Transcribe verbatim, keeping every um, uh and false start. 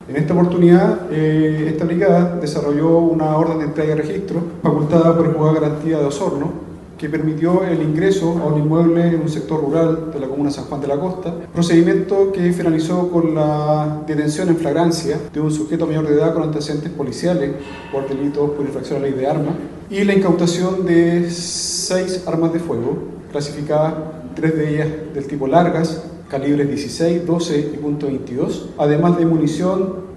En esta oportunidad, eh, esta brigada desarrolló una orden de entrega y registro facultada por el Juzgado de Garantía de Osorno, que permitió el ingreso a un inmueble en un sector rural de la comuna de San Juan de la Costa, procedimiento que finalizó con la detención en flagrancia de un sujeto mayor de edad con antecedentes policiales por delitos por infracción a la ley de armas y la incautación de seis armas de fuego, clasificadas, tres de ellas del tipo largas, calibres dieciséis, doce y punto veintidós, además de munición